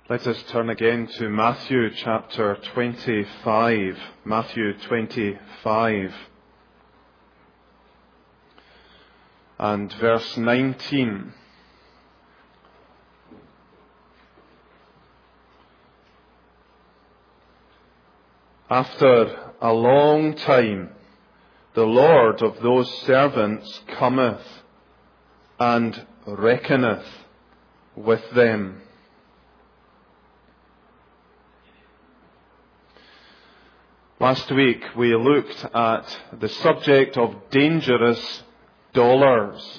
Let us turn again to Matthew chapter 25. Matthew 25 and verse 19. After a long time, the Lord of those servants cometh and reckoneth with them. Last week we looked at the subject of dangerous dollars,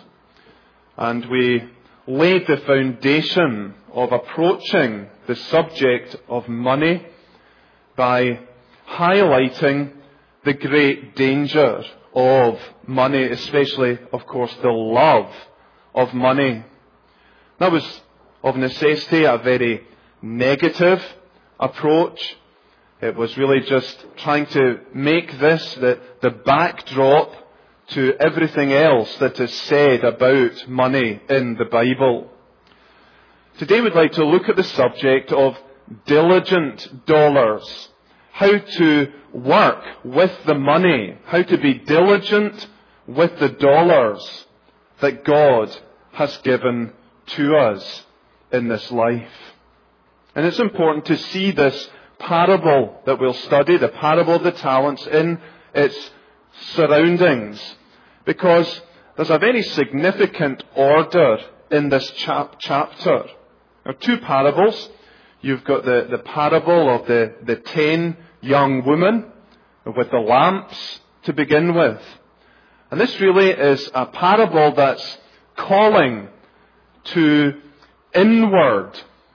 and we laid the foundation of approaching the subject of money by highlighting the great danger of money, especially, of course, the love of money. That was, of necessity, a very negative approach. It was really just trying to make this the backdrop to everything else that is said about money in the Bible. Today we'd like to look at the subject of diligent dollars. How to work with the money. How to be diligent with the dollars that God has given to us in this life. And it's important to see this parable that we'll study, the parable of the talents, in its surroundings, because there's a very significant order in this chapter. There are two parables. You've got the parable of the 10 young women with the lamps to begin with. And this really is a parable that's calling to inward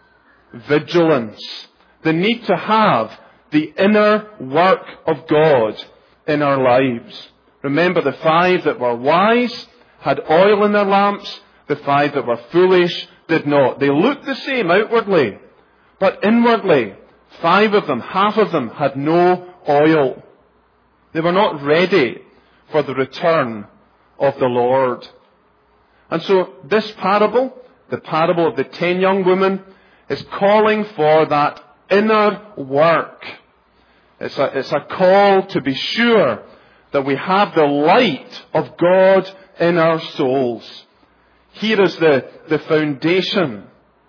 vigilance. The need to have the inner work of God in our lives. Remember, the 5 that were wise had oil in their lamps. The 5 that were foolish did not. They looked the same outwardly, but inwardly, 5 of them, half of them, had no oil. They were not ready for the return of the Lord. And so this parable, the parable of the 10 young women, is calling for that inner work. It's a call to be sure that we have the light of God in our souls. Here is the foundation.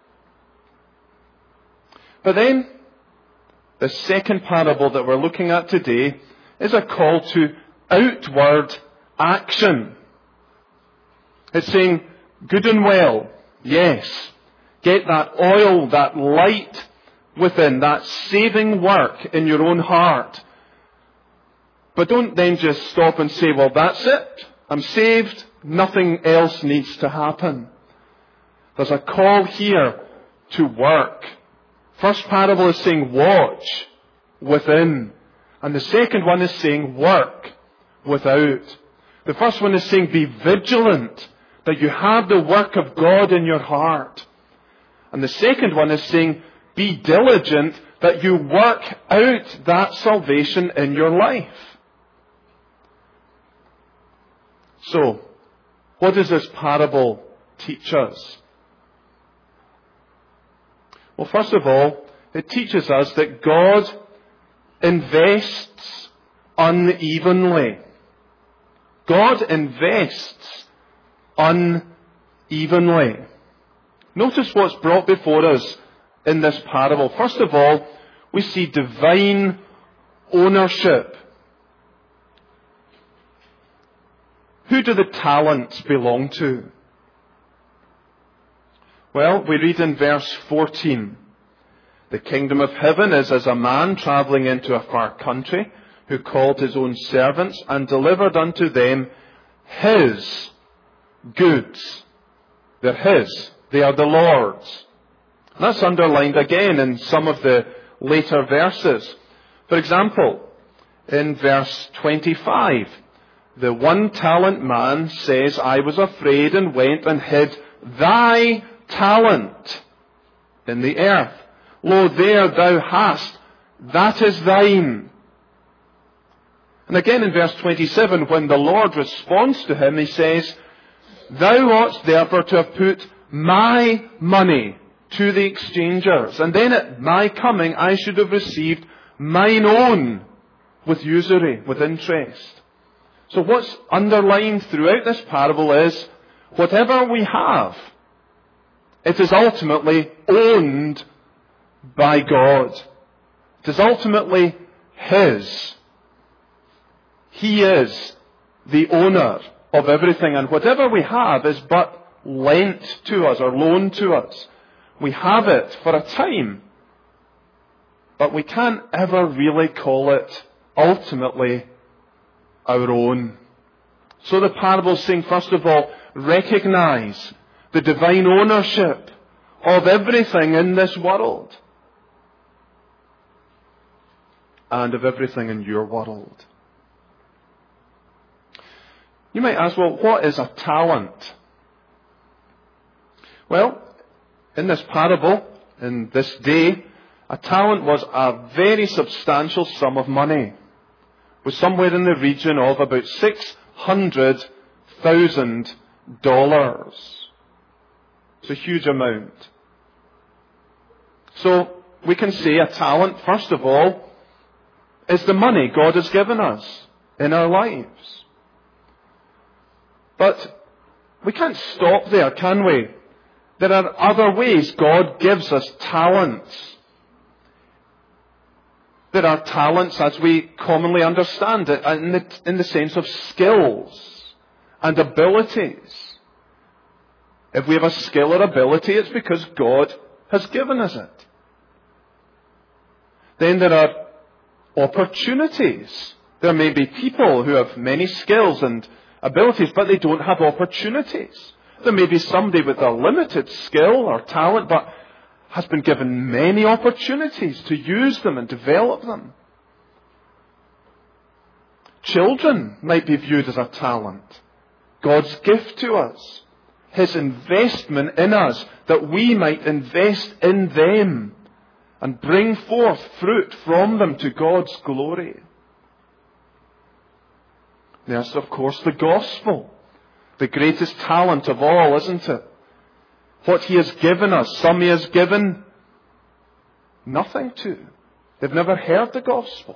But then, the second parable that we're looking at today is a call to outward action. It's saying, good and well, yes, get that oil, that light within, that saving work in your own heart. But don't then just stop and say, well, that's it. I'm saved. Nothing else needs to happen. There's a call here to work. First parable is saying watch within. And the second one is saying work without. The first one is saying be vigilant, that you have the work of God in your heart. And the second one is saying be diligent, that you work out that salvation in your life. So, what does this parable teach us? Well, first of all, it teaches us that God invests unevenly. God invests unevenly. Notice what's brought before us in this parable. First of all, we see divine ownership. Who do the talents belong to? Well, we read in verse 14, the kingdom of heaven is as a man travelling into a far country, who called his own servants and delivered unto them his goods. They're his. They are the Lord's. And that's underlined again in some of the later verses. For example, in verse 25, the 1 talent man says, I was afraid and went and hid thy talent in the earth. Lo, there thou hast, that is thine. And again in verse 27, when the Lord responds to him, he says, thou oughtst therefore to have put my money to the exchangers. And then at my coming, I should have received mine own with usury, with interest. So what's underlined throughout this parable is, whatever we have, it is ultimately owned by God. It is ultimately His. He is the owner of everything, and whatever we have is but lent to us or loaned to us. We have it for a time, but we can't ever really call it ultimately our own. So the parable is saying, first of all, recognize the divine ownership of everything in this world and of everything in your world. You might ask, well, what is a talent? Well, in this parable, in this day, a talent was a very substantial sum of money. It was somewhere in the region of about $600,000. It's a huge amount. So we can say a talent, first of all, is the money God has given us in our lives. But we can't stop there, can we? There are other ways God gives us talents. There are talents as we commonly understand it, in the sense of skills and abilities. If we have a skill or ability, it's because God has given us it. Then there are opportunities. There may be people who have many skills and abilities, but they don't have opportunities. There may be somebody with a limited skill or talent, but has been given many opportunities to use them and develop them. Children might be viewed as a talent. God's gift to us. His investment in us, that we might invest in them and bring forth fruit from them to God's glory. There's, of course, the gospel. The greatest talent of all, isn't it? What He has given us, some He has given nothing to. They've never heard the gospel.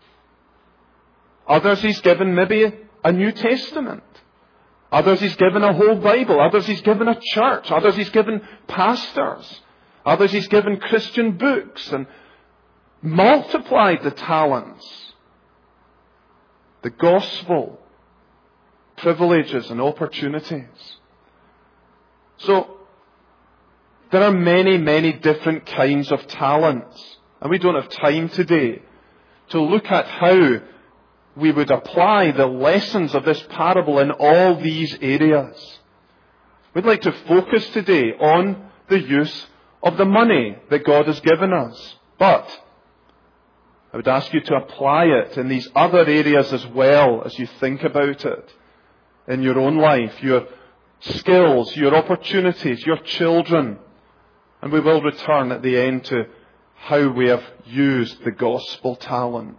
Others He's given maybe a New Testament. Others He's given a whole Bible. Others He's given a church. Others He's given pastors. Others He's given Christian books and multiplied the talents. The gospel, privileges and opportunities. So, there are many, many different kinds of talents. And we don't have time today to look at how we would apply the lessons of this parable in all these areas. We'd like to focus today on the use of the money that God has given us. But I would ask you to apply it in these other areas as well as you think about it in your own life, your skills, your opportunities, your children. And we will return at the end to how we have used the gospel talent.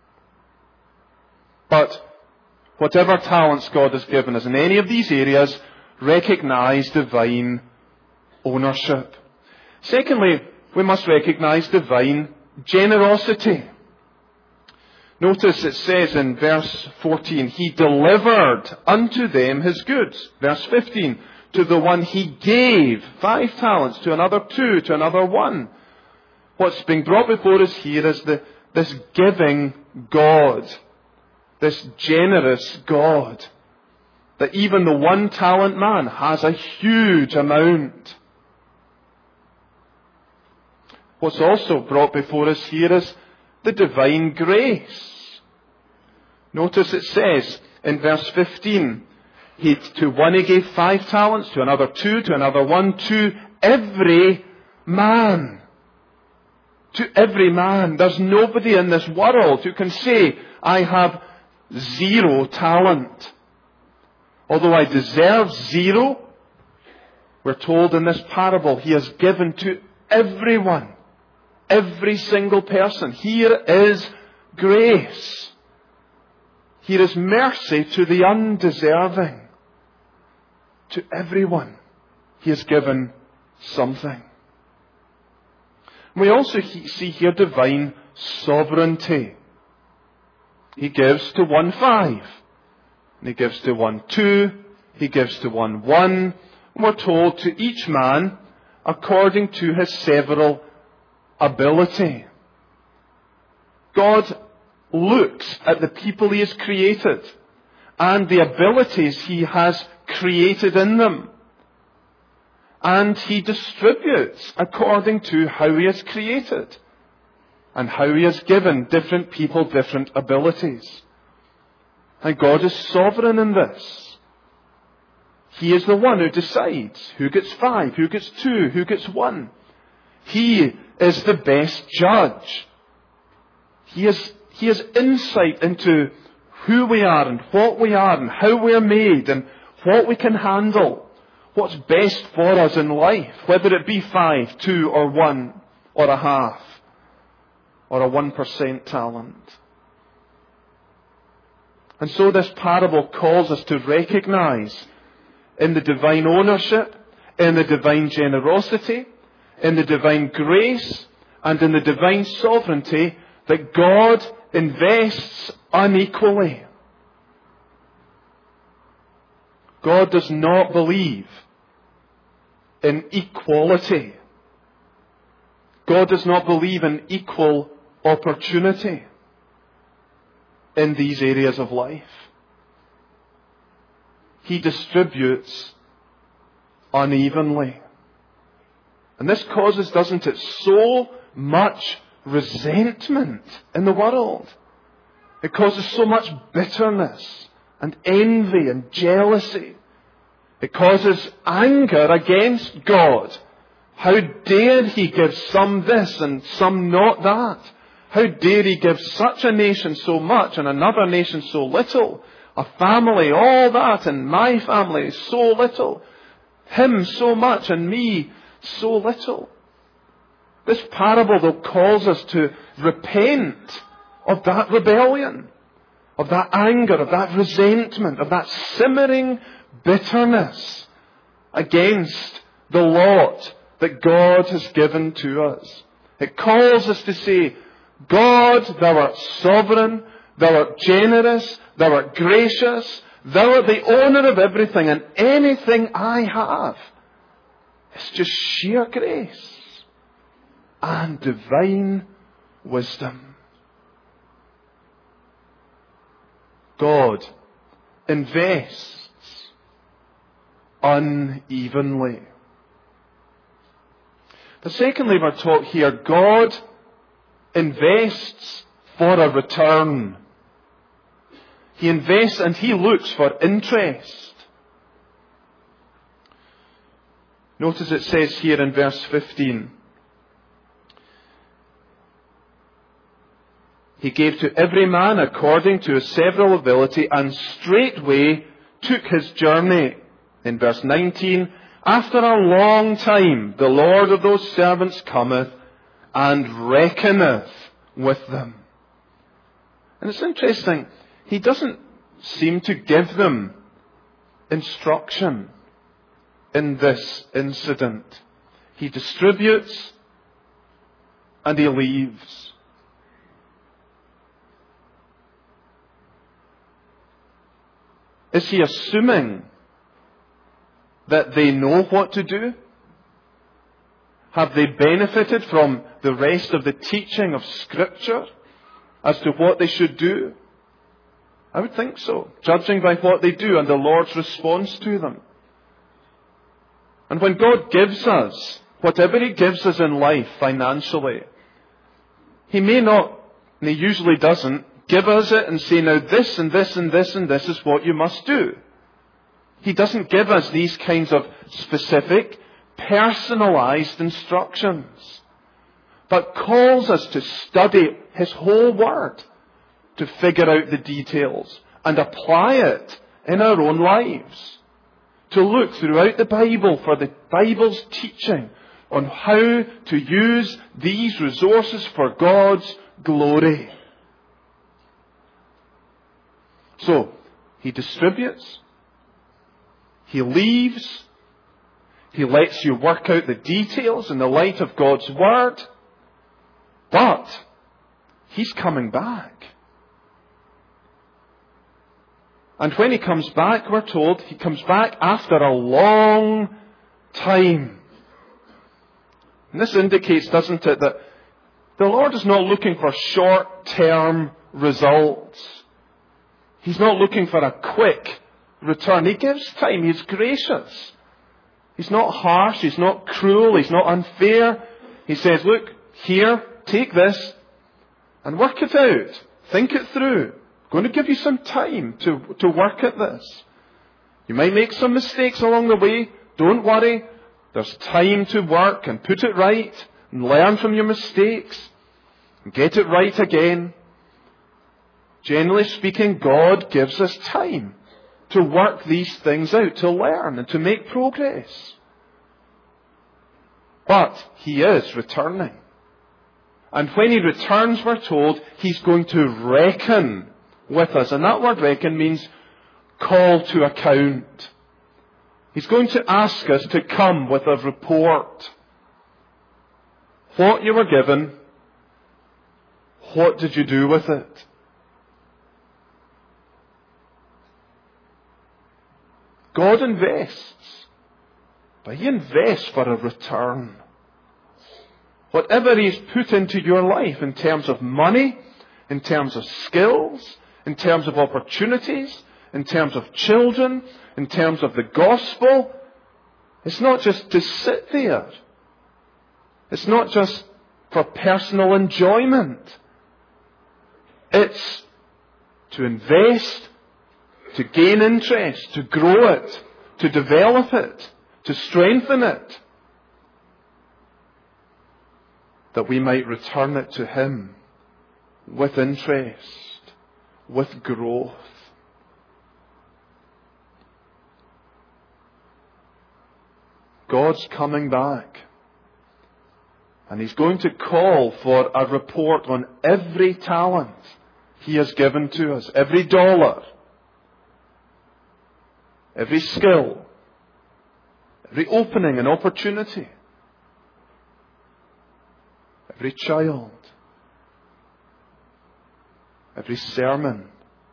But whatever talents God has given us in any of these areas, recognize divine ownership. Secondly, we must recognize divine generosity. Notice it says in verse 14, He delivered unto them His goods. Verse 15, to the one He gave 5 talents, to another 2, to another 1. What's being brought before us here is this giving God, this generous God, that even the 1 talent man has a huge amount. What's also brought before us here is the divine grace. Notice it says in verse 15, to one He gave 5 talents, to another 2, to another 1, to every man. To every man. There's nobody in this world who can say, I have 0 talent. Although I deserve 0, we're told in this parable, He has given to everyone. Every single person. Here is grace. Here is mercy to the undeserving. To everyone, He has given something. We also see here divine sovereignty. He gives to one 5. And He gives to one 2. He gives to one 1. And we're told to each man according to his several ability. God looks at the people He has created and the abilities He has created in them. And He distributes according to how He has created and how He has given different people different abilities. And God is sovereign in this. He is the one who decides who gets 5, who gets 2, who gets 1. He is the best judge. He has insight into who we are and what we are and how we are made and what we can handle. What's best for us in life, whether it be 5, 2 or 1 or a half or a 1% talent. And so this parable calls us to recognize in the divine ownership, in the divine generosity, in the divine grace, and in the divine sovereignty that God invests unequally. God does not believe in equality. God does not believe in equal opportunity in these areas of life. He distributes unevenly. And this causes, doesn't it, so much resentment in the world. It causes so much bitterness and envy and jealousy. It causes anger against God. How dare He give some this and some not that? How dare He give such a nation so much and another nation so little? A family, all that, and my family so little. Him so much and me so little. This parable, though, calls us to repent of that rebellion, of that anger, of that resentment, of that simmering bitterness against the lot that God has given to us. It calls us to say, God, Thou art sovereign, Thou art generous, Thou art gracious, Thou art the owner of everything, and anything I have is just sheer grace and divine wisdom. God invests unevenly. But secondly, we're taught here, God invests for a return. He invests and He looks for interest. Notice it says here in verse 15, He gave to every man according to his several ability, and straightway took his journey. In verse 19, after a long time the Lord of those servants cometh and reckoneth with them. And it's interesting, He doesn't seem to give them instruction in this incident. He distributes and He leaves. Is He assuming that they know what to do? Have they benefited from the rest of the teaching of Scripture as to what they should do? I would think so, judging by what they do and the Lord's response to them. And when God gives us whatever He gives us in life financially, He may not, and He usually doesn't, give us it and say, now this and this and this and this is what you must do. He doesn't give us these kinds of specific, personalized instructions, but calls us to study His whole Word, to figure out the details and apply it in our own lives. To look throughout the Bible for the Bible's teaching on how to use these resources for God's glory. So, He distributes, He leaves, He lets you work out the details in the light of God's Word, But He's coming back. And when He comes back, we're told, He comes back after a long time. And this indicates, doesn't it, that the Lord is not looking for short-term results. He's not looking for a quick return. He gives time. He's gracious. He's not harsh. He's not cruel. He's not unfair. He says, look, here, take this and work it out. Think it through. I'm going to give you some time to work at this. You might make some mistakes along the way. Don't worry. There's time to work and put it right and learn from your mistakes and get it right again. Generally speaking, God gives us time to work these things out, to learn and to make progress. But He is returning. And when He returns, we're told, He's going to reckon with us. And that word reckon means call to account. He's going to ask us to come with a report. What you were given, what did you do with it? God invests, but He invests for a return. Whatever He's put into your life in terms of money, in terms of skills, in terms of opportunities, in terms of children, in terms of the gospel, it's not just to sit there. It's not just for personal enjoyment. It's to invest, to gain interest, to grow it, to develop it, to strengthen it, that we might return it to Him with interest, with growth. God's coming back. And He's going to call for a report on every talent He has given to us, every dollar, every skill, every opening and opportunity, every child, every sermon,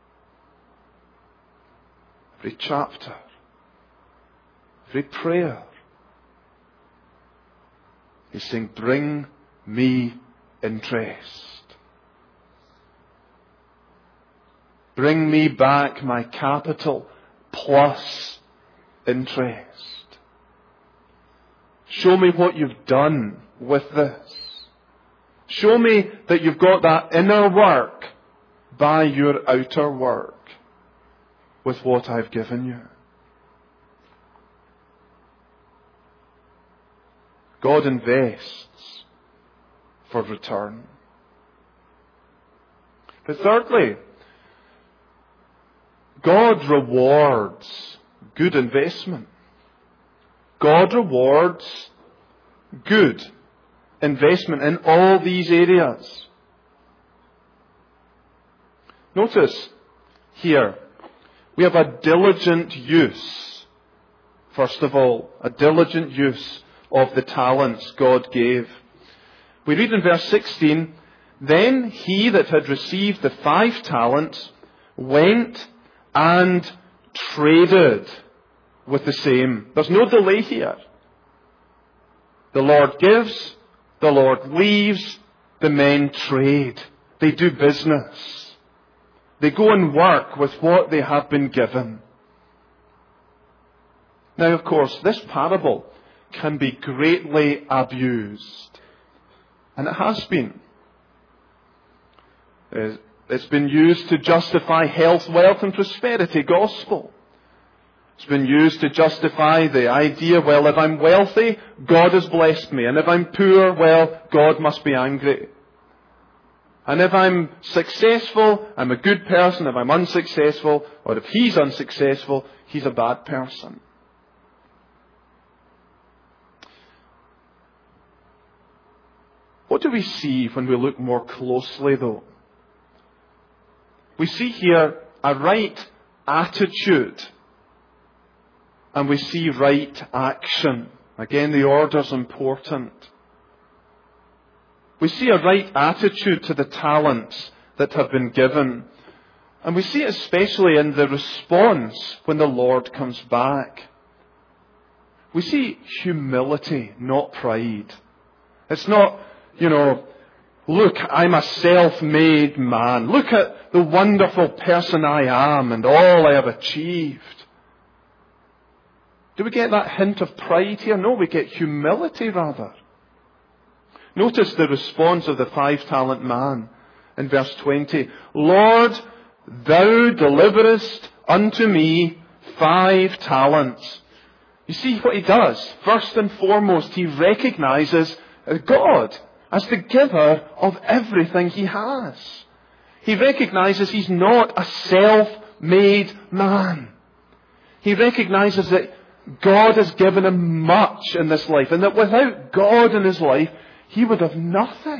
every chapter, every prayer. He's saying, bring me interest. Bring me back my capital plus interest. Show me what you've done with this. Show me that you've got that inner work by your outer work with what I've given you. God invests for return. But thirdly, God rewards good investment. God rewards good investment in all these areas. Notice here, we have a diligent use. First of all, a diligent use of the talents God gave. We read in verse 16, then he that had received the 5 talents went and traded with the same. There's no delay here. The Lord gives, the Lord leaves, the men trade. They do business. They go and work with what they have been given. Now, of course, this parable can be greatly abused. And it has been. It's been used to justify health, wealth and prosperity gospel. It's been used to justify the idea, well, if I'm wealthy, God has blessed me. And if I'm poor, well, God must be angry. And if I'm successful, I'm a good person. If I'm unsuccessful, or if He's unsuccessful, He's a bad person. What do we see when we look more closely, though? We see here a right attitude, and we see right action. Again, the order's important. We see a right attitude to the talents that have been given. And we see it especially in the response when the Lord comes back. We see humility, not pride. It's not, look, I'm a self-made man. Look at the wonderful person I am and all I have achieved. Do we get that hint of pride here? No, we get humility rather. Notice the response of the 5-talent man in verse 20. Lord, thou deliverest unto me 5 talents. You see what he does? First and foremost, he recognizes God as the giver of everything he has. He recognizes he's not a self-made man. He recognizes that God has given him much in this life, and that without God in his life, he would have nothing.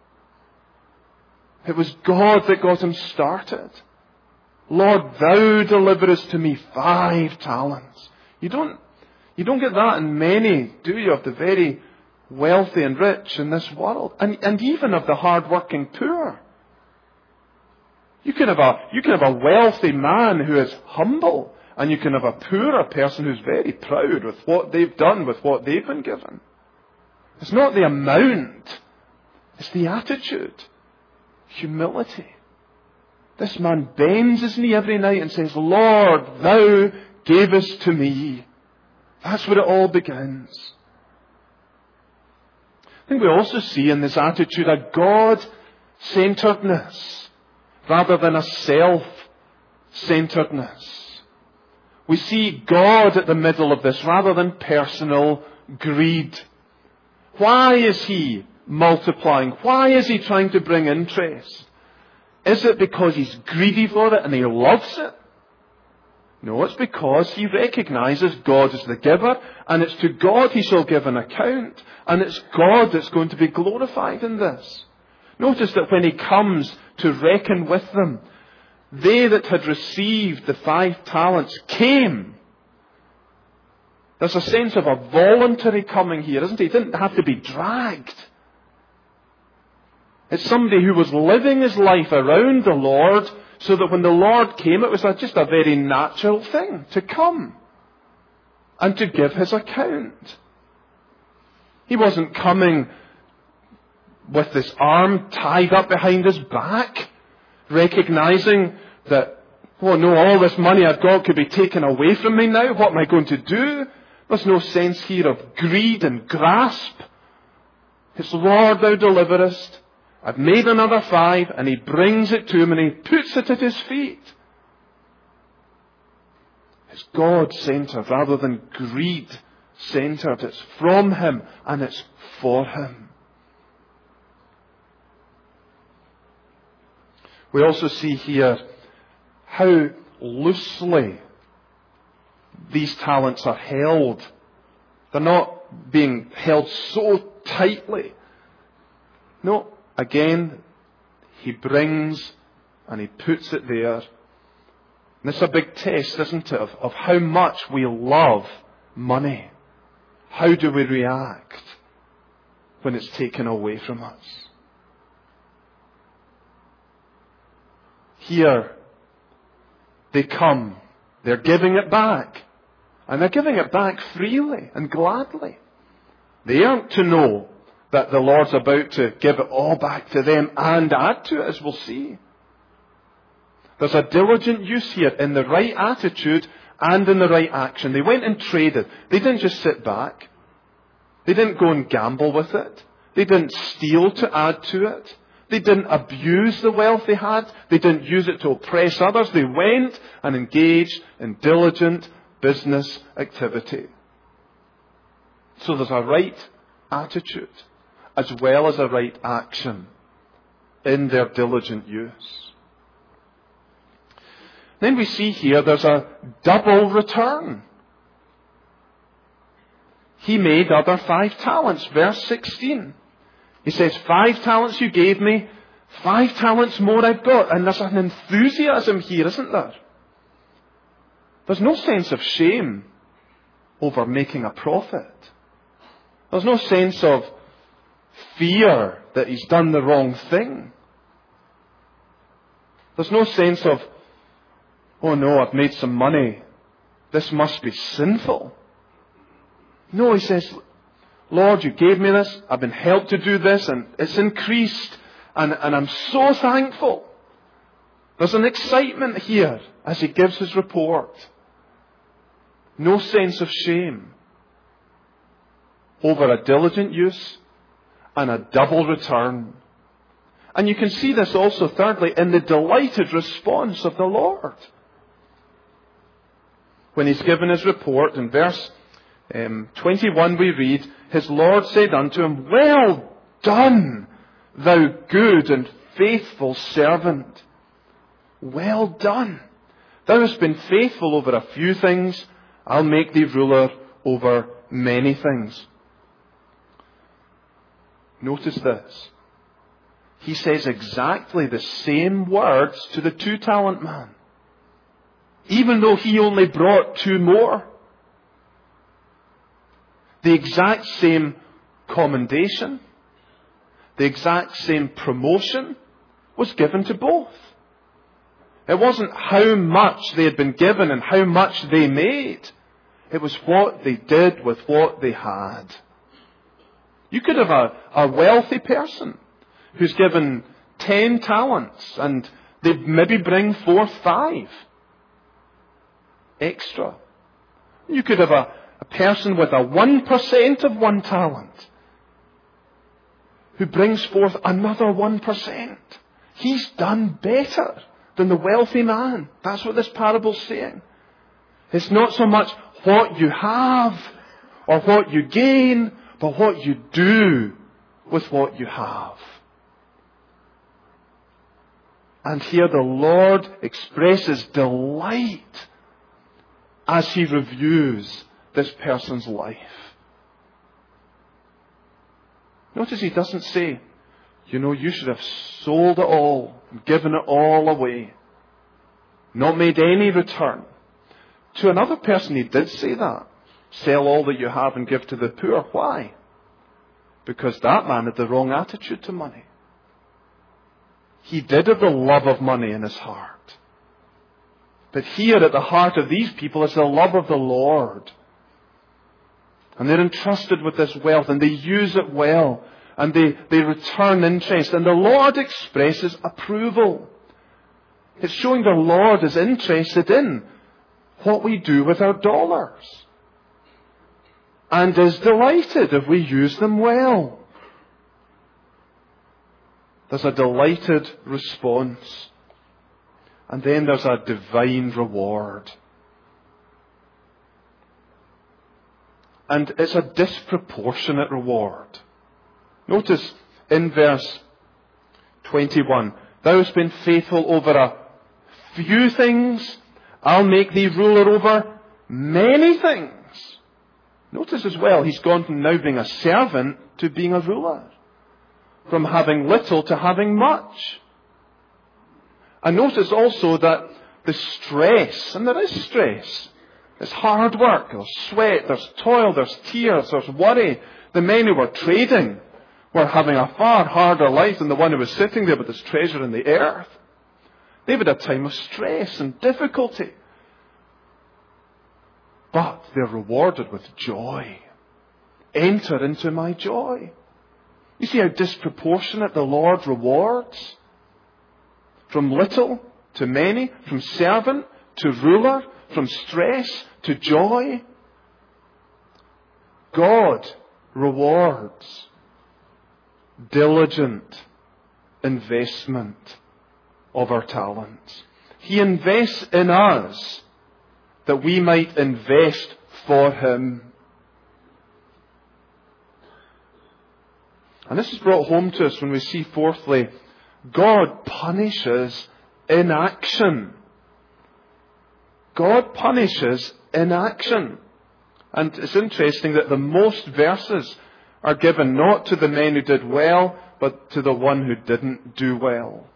It was God that got him started. Lord, thou deliverest to me 5 talents. You don't get that in many, do you, of the very wealthy and rich in this world, and even of the hard-working poor. You can have a wealthy man who is humble, and you can have a poorer person who's very proud with what they've done, with what they've been given. It's not the amount, it's the attitude. Humility. This man bends his knee every night and says, Lord, thou gavest to me. That's where it all begins. I think we also see in this attitude a God-centeredness rather than a self-centeredness. We see God at the middle of this rather than personal greed. Why is he multiplying? Why is he trying to bring interest? Is it because he's greedy for it and he loves it? No, it's because he recognizes God as the giver, and it's to God he shall give an account, and it's God that's going to be glorified in this. Notice that when he comes to reckon with them, they that had received the 5 talents came. There's a sense of a voluntary coming here, isn't it? He didn't have to be dragged. It's somebody who was living his life around the Lord, so that when the Lord came, it was just a very natural thing to come and to give his account. He wasn't coming with this arm tied up behind his back, recognizing that, oh no, all this money I've got could be taken away from me now. What am I going to do? There's no sense here of greed and grasp. It's, Lord, thou deliverest. I've made another 5, and he brings it to him and he puts it at his feet. It's God-centered rather than greed-centered. It's from him and it's for him. We also see here how loosely these talents are held. They're not being held so tightly. No. Again, he brings and he puts it there. And it's a big test, isn't it, of how much we love money. How do we react when it's taken away from us? Here, they come. They're giving it back. And they're giving it back freely and gladly. They aren't to know that the Lord's about to give it all back to them and add to it, as we'll see. There's a diligent use here in the right attitude and in the right action. They went and traded. They didn't just sit back. They didn't go and gamble with it. They didn't steal to add to it. They didn't abuse the wealth they had. They didn't use it to oppress others. They went and engaged in diligent business activity. So there's a right attitude as well as a right action in their diligent use. Then we see here there's a double return. He made other 5 talents. Verse 16. He says, 5 talents you gave me, 5 talents more I've got. And there's an enthusiasm here, isn't there? There's no sense of shame over making a profit. There's no sense of fear that he's done the wrong thing. There's no sense of, oh no, I've made some money. This must be sinful. No, he says, Lord, you gave me this. I've been helped to do this, and it's increased. And I'm so thankful. There's an excitement here as he gives his report. No sense of shame over a diligent use and a double return. And you can see this also, thirdly, in the delighted response of the Lord. When he's given his report, in verse 21 we read, his Lord said unto him, Well done, thou good and faithful servant. Well done. Thou hast been faithful over a few things. I'll make thee ruler over many things. Notice this. He says exactly the same words to the 2-talent man, even though he only brought 2 more. The exact same commendation, the exact same promotion was given to both. It wasn't how much they had been given and how much they made. It was what they did with what they had. You could have a wealthy person who's given 10 talents and they maybe bring forth 5 extra. You could have a person with a 1% of 1 talent who brings forth another 1%. He's done better than the wealthy man. That's what this parable's saying. It's not so much what you have or what you gain, but what you do with what you have. And here the Lord expresses delight as he reviews this person's life. Notice he doesn't say, you should have sold it all, given it all away, not made any return. To another person he did say that. Sell all that you have and give to the poor. Why? Because that man had the wrong attitude to money. He did have the love of money in his heart. But here at the heart of these people is the love of the Lord. And they're entrusted with this wealth and they use it well. And they return interest. And the Lord expresses approval. It's showing the Lord is interested in what we do with our dollars. And is delighted if we use them well. There's a delighted response. And then there's a divine reward. And it's a disproportionate reward. Notice in verse 21, Thou hast been faithful over a few things, I'll make thee ruler over many things. Notice as well, he's gone from now being a servant to being a ruler. From having little to having much. And notice also that the stress, and there is stress, it's hard work, there's sweat, there's toil, there's tears, there's worry. The men who were trading were having a far harder life than the one who was sitting there with his treasure in the earth. They've had a time of stress and difficulty. But they're rewarded with joy. Enter into my joy. You see how disproportionate the Lord rewards? From little to many, from servant to ruler, from stress to joy. God rewards diligent investment of our talents. He invests in us that we might invest for Him. And this is brought home to us when we see, fourthly, God punishes inaction. God punishes inaction. And it's interesting that the most verses are given not to the men who did well, but to the one who didn't do well.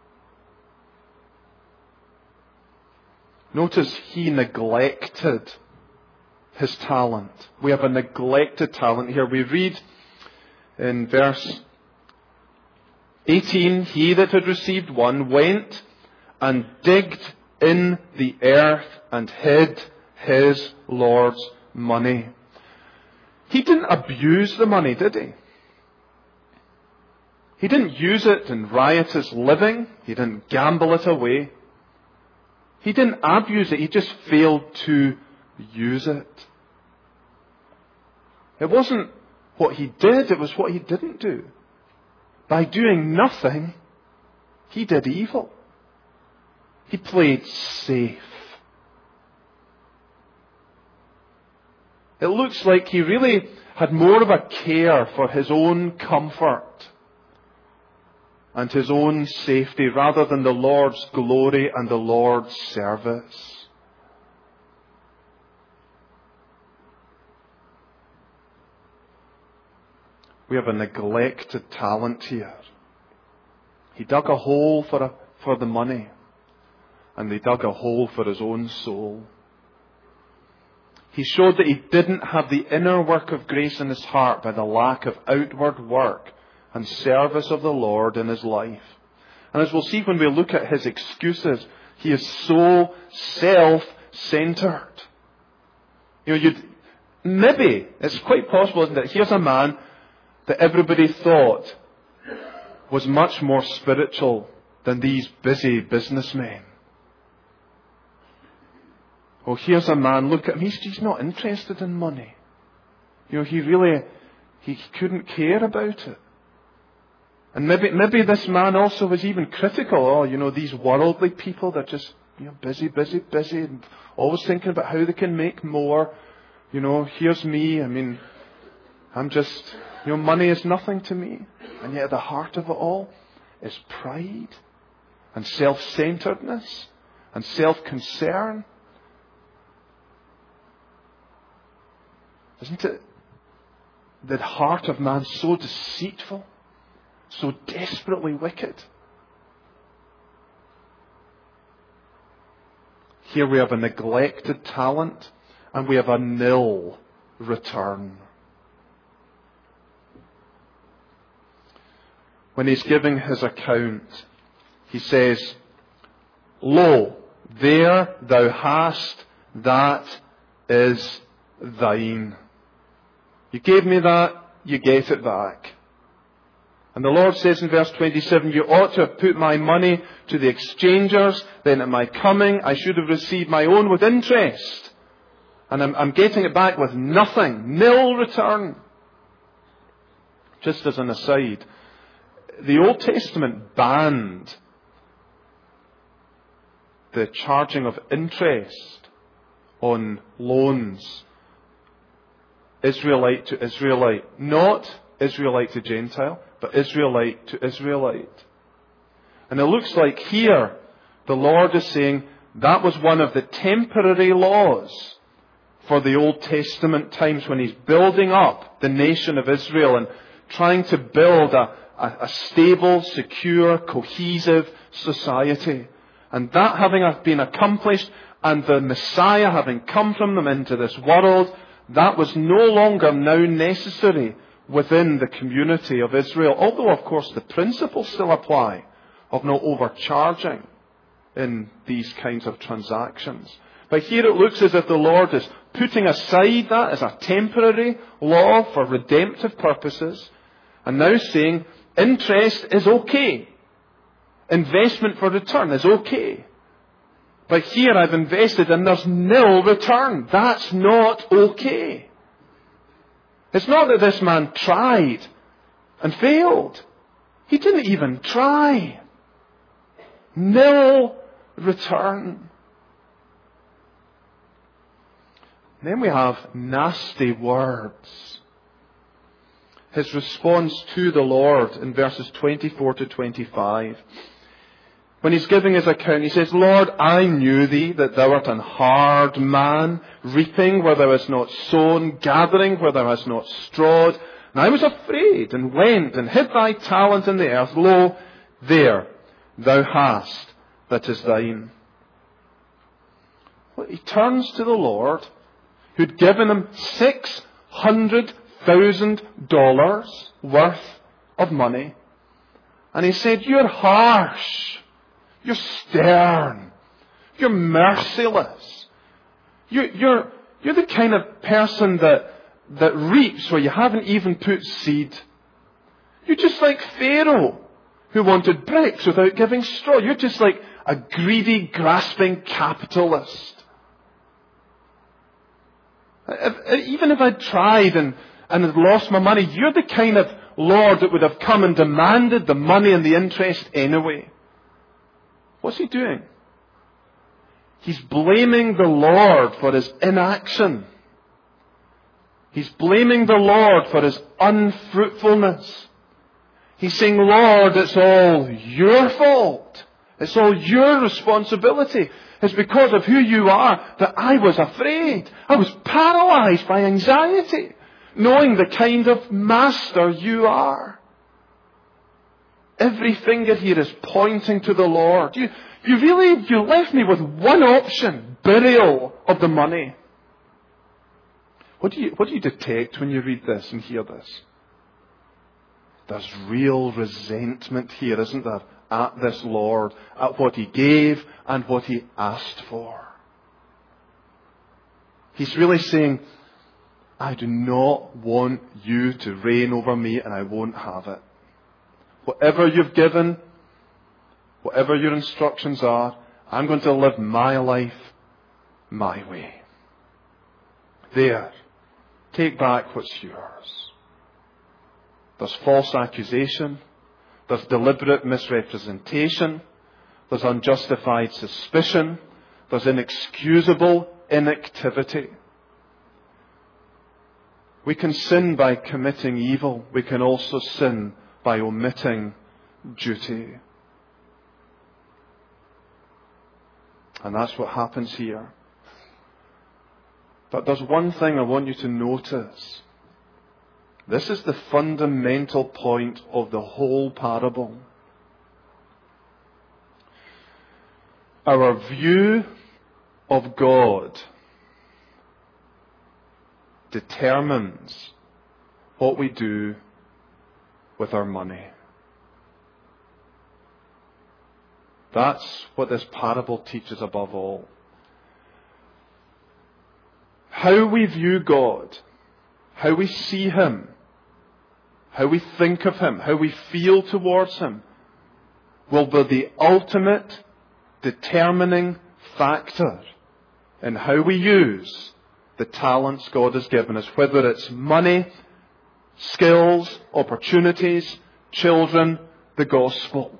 Notice he neglected his talent. We have a neglected talent here. We read In verse 18, he that had received one went and digged in the earth and hid his Lord's money. He didn't abuse the money, did he? He didn't use it in riotous living. He didn't gamble it away. He didn't abuse it. He just failed to use it. It wasn't what he did, it was what he didn't do. By doing nothing, he did evil. He played safe. It looks like he really had more of a care for his own comfort and his own safety rather than the Lord's glory and the Lord's service. We have a neglected talent here. He dug a hole for the money, and he dug a hole for his own soul. He showed that he didn't have the inner work of grace in his heart by the lack of outward work and service of the Lord in his life. And as we'll see when we look at his excuses, he is so self-centered. Maybe, it's quite possible, isn't it? Here's a man that everybody thought was much more spiritual than these busy businessmen. Well, here's a man, look at him, he's not interested in money. He couldn't care about it. And maybe this man also was even critical. These worldly people, they're just, busy, and always thinking about how they can make more. Here's me, I'm just, money is nothing to me. And yet at the heart of it all is pride and self-centeredness and self-concern. Isn't it the heart of man so deceitful, so desperately wicked? Here we have a neglected talent and we have a nil return. When he's giving his account, he says, "Lo, there thou hast, that is thine." You gave me that, you get it back. And the Lord says in verse 27, "You ought to have put my money to the exchangers, then at my coming I should have received my own with interest. And I'm getting it back with nothing, nil return." Just as an aside, the Old Testament banned the charging of interest on loans. Israelite to Israelite. Not Israelite to Gentile, but Israelite to Israelite. And it looks like here the Lord is saying that was one of the temporary laws for the Old Testament times when He's building up the nation of Israel and trying to build a stable, secure, cohesive society. And that having been accomplished and the Messiah having come from them into this world, that was no longer now necessary within the community of Israel. Although, of course, the principles still apply of no overcharging in these kinds of transactions. But here it looks as if the Lord is putting aside that as a temporary law for redemptive purposes and now saying interest is okay. Investment for return is okay. But here I've invested and there's nil return. That's not okay. It's not that this man tried and failed. He didn't even try. Nil return. Then we have nasty words. His response to the Lord in verses 24 to 25. When he's giving his account, he says, "Lord, I knew thee, that thou art an hard man, reaping where thou hast not sown, gathering where thou hast not strawed. And I was afraid, and went, and hid thy talent in the earth. Lo, there thou hast, that is thine." Well, he turns to the Lord, who'd given him 600 $1,000 worth of money. And he said, "You're harsh. You're stern. You're merciless. You're the kind of person that reaps where you haven't even put seed. You're just like Pharaoh, who wanted bricks without giving straw. You're just like a greedy, grasping capitalist. Even if I'd tried and had lost my money, you're the kind of Lord that would have come and demanded the money and the interest anyway." What's he doing? He's blaming the Lord for his inaction. He's blaming the Lord for his unfruitfulness. He's saying, "Lord, it's all your fault. It's all your responsibility. It's because of who you are that I was afraid. I was paralyzed by anxiety, knowing the kind of master you are." Every finger here is pointing to the Lord. You left me with one option: burial of the money. What do you detect when you read this and hear this? There's real resentment here, isn't there, at this Lord, at what he gave and what he asked for. He's really saying, "I do not want you to reign over me, and I won't have it. Whatever you've given, whatever your instructions are, I'm going to live my life my way. There, take back what's yours." There's false accusation. There's deliberate misrepresentation. There's unjustified suspicion. There's inexcusable inactivity. We can sin by committing evil. We can also sin by omitting duty. And that's what happens here. But there's one thing I want you to notice. This is the fundamental point of the whole parable. Our view of God determines what we do with our money. That's what this parable teaches above all. How we view God, how we see him, how we think of him, how we feel towards him, will be the ultimate determining factor in how we use the talents God has given us, whether it's money, skills, opportunities, children, the gospel.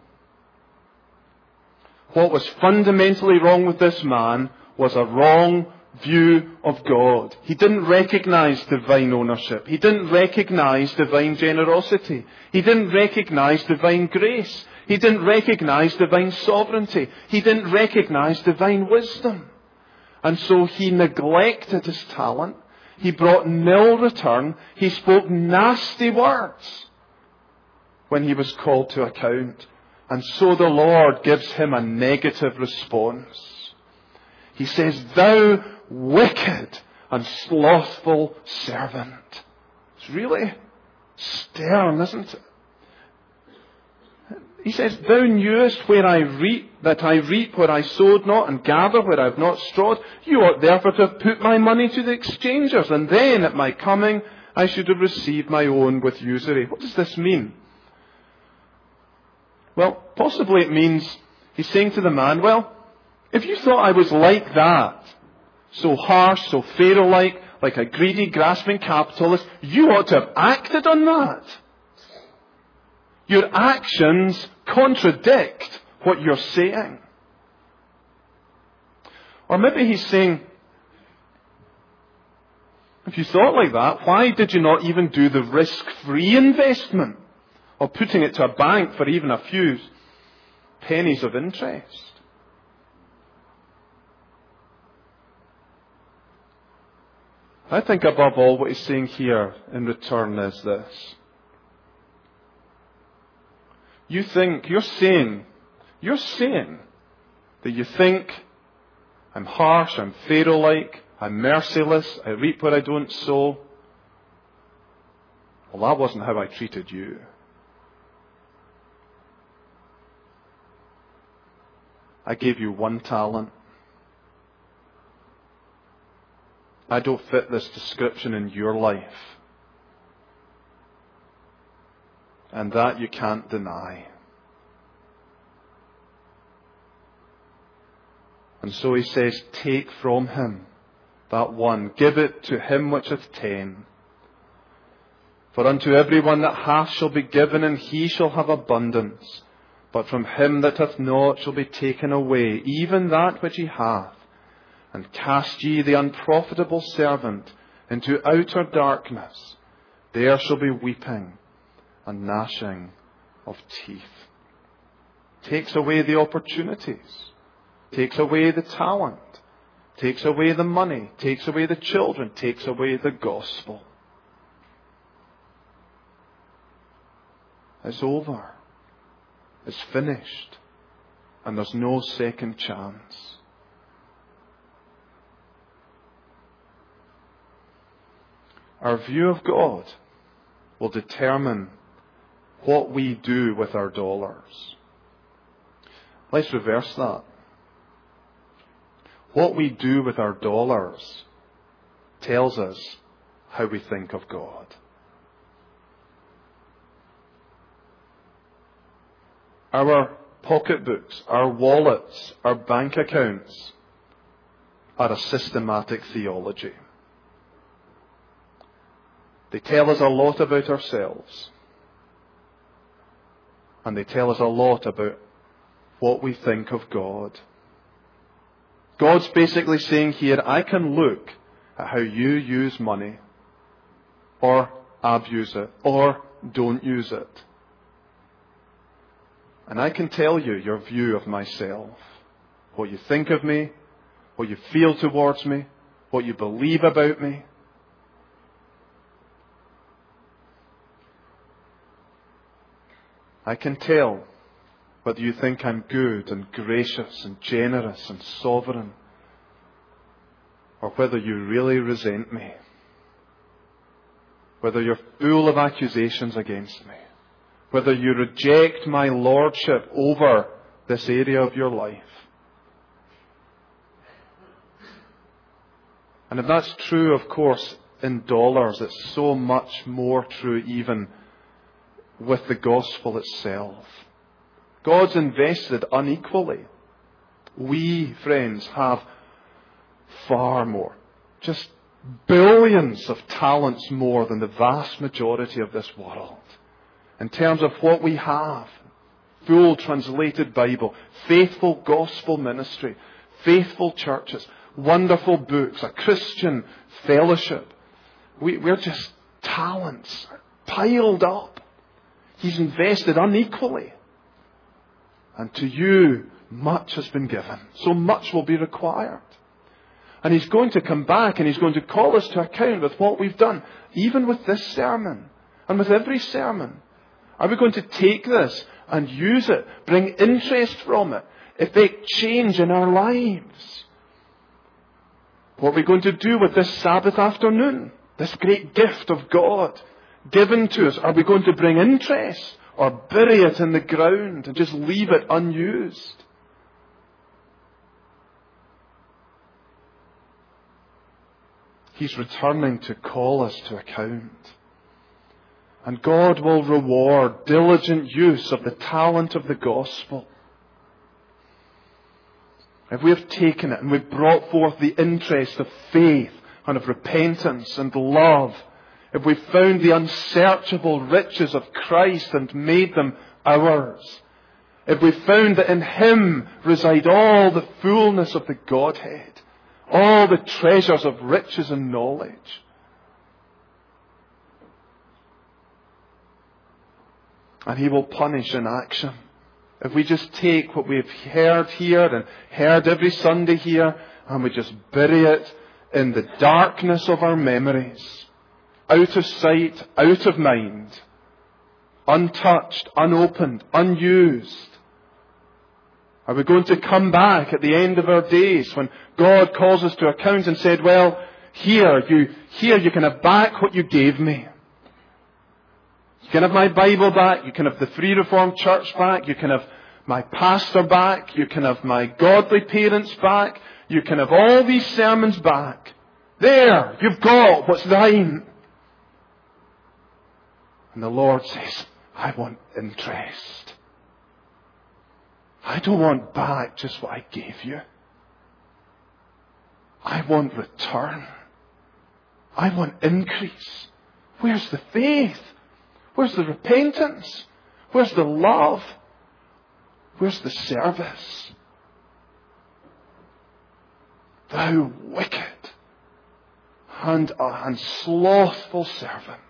What was fundamentally wrong with this man was a wrong view of God. He didn't recognize divine ownership. He didn't recognize divine generosity. He didn't recognize divine grace. He didn't recognize divine sovereignty. He didn't recognize divine wisdom. And so he neglected his talent. He brought nil return. He spoke nasty words when he was called to account. And so the Lord gives him a negative response. He says, "Thou wicked and slothful servant." It's really stern, isn't it? He says, "Thou knewest where I reap, that I reap where I sowed not, and gather where I have not strawed. You ought therefore to have put my money to the exchangers, and then at my coming I should have received my own with usury." What does this mean? Well, possibly it means he's saying to the man, well, if you thought I was like that, so harsh, so Pharaoh-like, like a greedy, grasping capitalist, you ought to have acted on that. Your actions contradict what you're saying. Or maybe he's saying, if you thought like that, why did you not even do the risk-free investment of putting it to a bank for even a few pennies of interest? I think above all what he's saying here in return is this. You're saying that you think I'm harsh, I'm Pharaoh-like, I'm merciless, I reap where I don't sow. Well, that wasn't how I treated you. I gave you 1 talent. I don't fit this description in your life. And that you can't deny. And so he says, take from him that 1, give it to him which hath 10. For unto every one that hath shall be given, and he shall have abundance. But from him that hath not shall be taken away even that which he hath. And cast ye the unprofitable servant into outer darkness. There shall be weeping and gnashing of teeth. Takes away the opportunities. Takes away the talent. Takes away the money. Takes away the children. Takes away the gospel. It's over. It's finished. And there's no second chance. Our view of God will determine what we do with our dollars. Let's reverse that. What we do with our dollars tells us how we think of God. Our pocketbooks, our wallets, our bank accounts are a systematic theology. They tell us a lot about ourselves. And they tell us a lot about what we think of God. God's basically saying here, I can look at how you use money, or abuse it, or don't use it. And I can tell you your view of myself, what you think of me, what you feel towards me, what you believe about me. I can tell whether you think I'm good and gracious and generous and sovereign, or whether you really resent me, whether you're full of accusations against me, whether you reject my lordship over this area of your life. And if that's true, of course, in dollars, it's so much more true even with the gospel itself. God's invested unequally. We, friends, have far more, just billions of talents more than the vast majority of this world. In terms of what we have, full translated Bible, faithful gospel ministry, faithful churches, wonderful books, a Christian fellowship. We're just talents piled up. He's invested unequally. And to you, much has been given. So much will be required. And He's going to come back and He's going to call us to account with what we've done. Even with this sermon. And with every sermon. Are we going to take this and use it? Bring interest from it? Effect change in our lives? What are we going to do with this Sabbath afternoon? This great gift of God given to us. Are we going to bring interest? Or bury it in the ground and just leave it unused? He's returning to call us to account. And God will reward diligent use of the talent of the gospel. If we have taken it and we've brought forth the interest of faith and of repentance and love, if we've found the unsearchable riches of Christ and made them ours, if we've found that in Him reside all the fullness of the Godhead, all the treasures of riches and knowledge, and He will punish in action. If we just take what we've heard here and heard every Sunday here, and we just bury it in the darkness of our memories, out of sight, out of mind, untouched, unopened, unused. Are we going to come back at the end of our days when God calls us to account and said, well, here you can have back what you gave me. You can have my Bible back. You can have the Free Reformed Church back. You can have my pastor back. You can have my godly parents back. You can have all these sermons back. There, you've got what's thine. And the Lord says, I want interest. I don't want back just what I gave you. I want return. I want increase. Where's the faith? Where's the repentance? Where's the love? Where's the service? Thou wicked and slothful servant.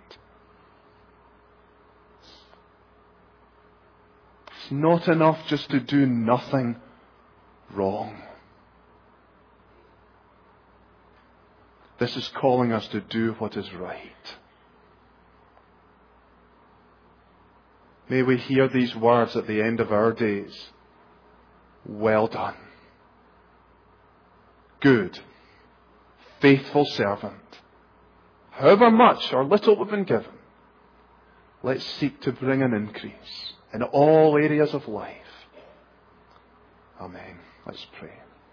It's not enough just to do nothing wrong. This is calling us to do what is right. May we hear these words at the end of our days. Well done. Good, faithful servant. However much or little we've been given, let's seek to bring an increase in all areas of life. Amen. Let's pray.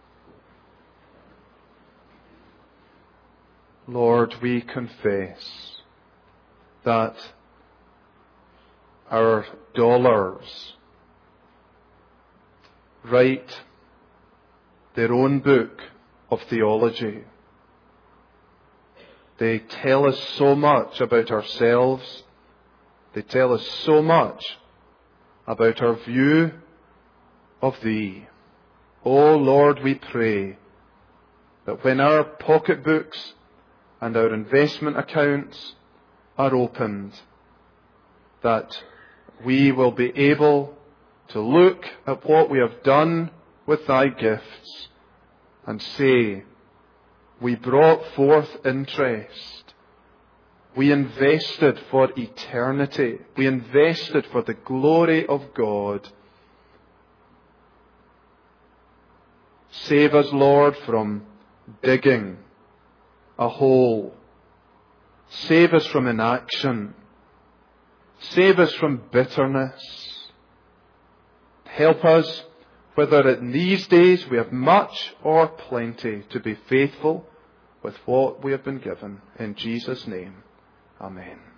Lord, we confess that our dollars write their own book of theology. They tell us so much about ourselves. They tell us so much about our view of Thee. O Lord, we pray that when our pocketbooks and our investment accounts are opened, that we will be able to look at what we have done with Thy gifts and say, we brought forth interest. We invested for eternity. We invested for the glory of God. Save us, Lord, from digging a hole. Save us from inaction. Save us from bitterness. Help us, whether in these days we have much or plenty, to be faithful with what we have been given. In Jesus' name, amen.